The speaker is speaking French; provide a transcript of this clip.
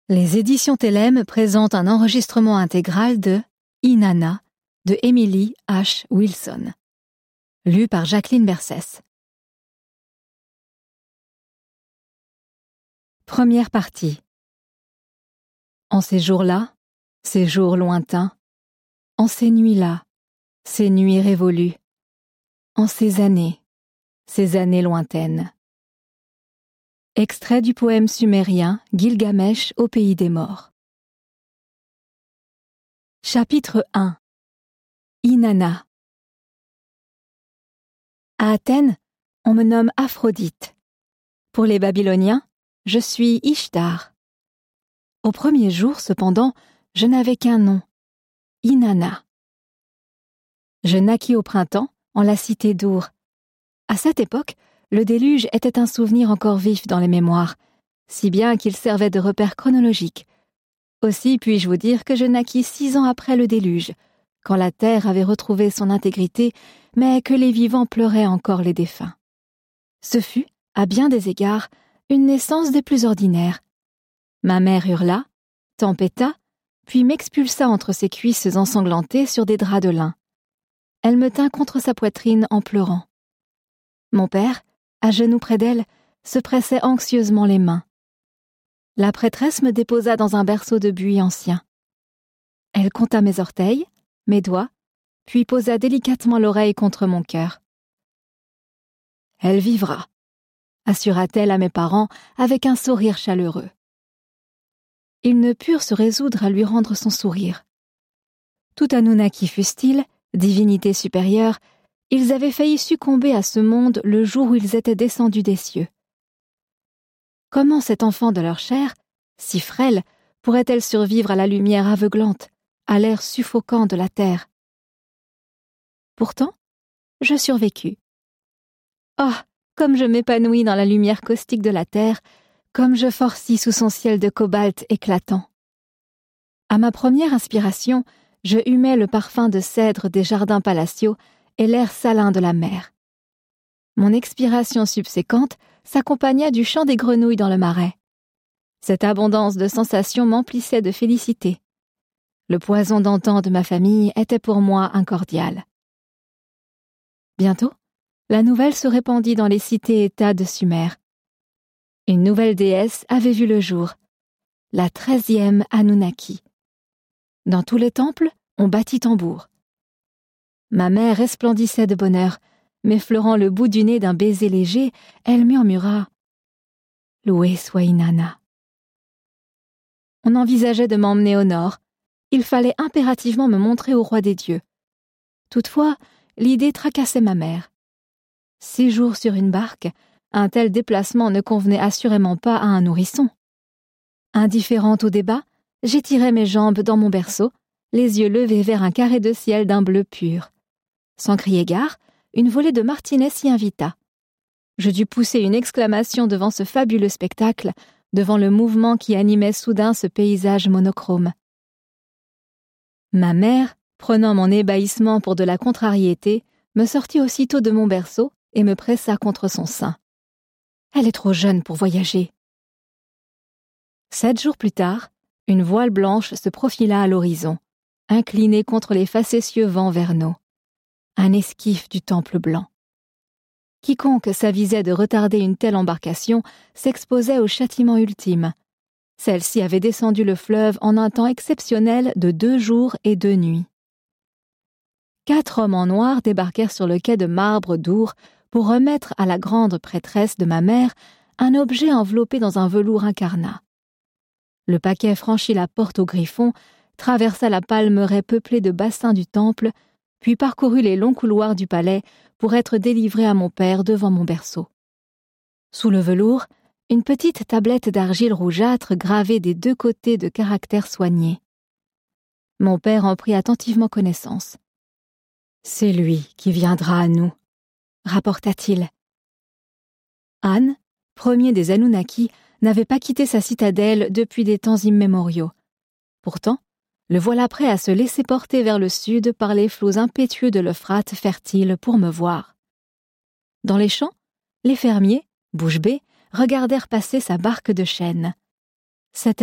Les éditions Thelème présentent un enregistrement intégral de Inanna de Emily H. Wilson. Lu par Jacqueline Bercès. Première partie. En ces jours-là, ces jours lointains, en ces nuits-là, ces nuits révolues, en ces années lointaines. Extrait du poème sumérien Gilgamesh au pays des morts. Chapitre 1. Inanna. À Athènes, on me nomme Aphrodite. Pour les Babyloniens, je suis Ishtar. Au premier jour, cependant, je n'avais qu'un nom, Inanna. Je naquis au printemps, en la cité d'Our. À cette époque, le déluge était un souvenir encore vif dans les mémoires, si bien qu'il servait de repère chronologique. Aussi puis-je vous dire que je naquis 6 ans après le déluge, quand la terre avait retrouvé son intégrité, mais que les vivants pleuraient encore les défunts. Ce fut, à bien des égards, une naissance des plus ordinaires. Ma mère hurla, tempêta, puis m'expulsa entre ses cuisses ensanglantées sur des draps de lin. Elle me tint contre sa poitrine en pleurant. Mon père, à genoux près d'elle, se pressait anxieusement les mains. La prêtresse me déposa dans un berceau de buis ancien. Elle compta mes orteils, mes doigts, puis posa délicatement l'oreille contre mon cœur. « Elle vivra », assura-t-elle à mes parents avec un sourire chaleureux. Ils ne purent se résoudre à lui rendre son sourire. Tout Anunnaki fussent-ils, divinité supérieure, ils avaient failli succomber à ce monde le jour où ils étaient descendus des cieux. Comment cet enfant de leur chair, si frêle, pourrait-elle survivre à la lumière aveuglante, à l'air suffocant de la terre? Pourtant, je survécus. Oh, comme je m'épanouis dans la lumière caustique de la terre, comme je forcis sous son ciel de cobalt éclatant. À ma première inspiration, je humais le parfum de cèdre des jardins palatiaux et l'air salin de la mer. Mon expiration subséquente s'accompagna du chant des grenouilles dans le marais. Cette abondance de sensations m'emplissait de félicité. Le poison d'antan de ma famille était pour moi un cordial. Bientôt, la nouvelle se répandit dans les cités-États de Sumer. Une nouvelle déesse avait vu le jour, la 13e Anunnaki. Dans tous les temples, on battit tambour. Ma mère resplendissait de bonheur, m'effleurant le bout du nez d'un baiser léger, elle murmura « Loué soit Inanna ». On envisageait de m'emmener au nord. Il fallait impérativement me montrer au roi des dieux. Toutefois, l'idée tracassait ma mère. 6 jours sur une barque, un tel déplacement ne convenait assurément pas à un nourrisson. Indifférente au débat, j'étirai mes jambes dans mon berceau, les yeux levés vers un carré de ciel d'un bleu pur. Sans crier gare, une volée de martinets s'y invita. Je dus pousser une exclamation devant ce fabuleux spectacle, devant le mouvement qui animait soudain ce paysage monochrome. Ma mère, prenant mon ébahissement pour de la contrariété, me sortit aussitôt de mon berceau et me pressa contre son sein. Elle est trop jeune pour voyager. 7 jours plus tard, une voile blanche se profila à l'horizon, inclinée contre les facétieux vents vernaux. Un esquif du temple blanc. Quiconque s'avisait de retarder une telle embarcation s'exposait au châtiment ultime. Celle-ci avait descendu le fleuve en un temps exceptionnel de 2 jours et 2 nuits. 4 hommes en noir débarquèrent sur le quai de marbre d'Our pour remettre à la grande prêtresse de ma mère un objet enveloppé dans un velours incarnat. Le paquet franchit la porte au griffon, traversa la palmeraie peuplée de bassins du temple, puis parcourut les longs couloirs du palais pour être délivré à mon père devant mon berceau. Sous le velours, une petite tablette d'argile rougeâtre gravée des 2 côtés de caractères soignés. Mon père en prit attentivement connaissance. « C'est lui qui viendra à nous », rapporta-t-il. An, premier des Anunnaki, n'avait pas quitté sa citadelle depuis des temps immémoriaux. Pourtant, le voilà prêt à se laisser porter vers le sud par les flots impétueux de l'Euphrate fertile pour me voir. Dans les champs, les fermiers, bouche bée, regardèrent passer sa barque de chêne. C'était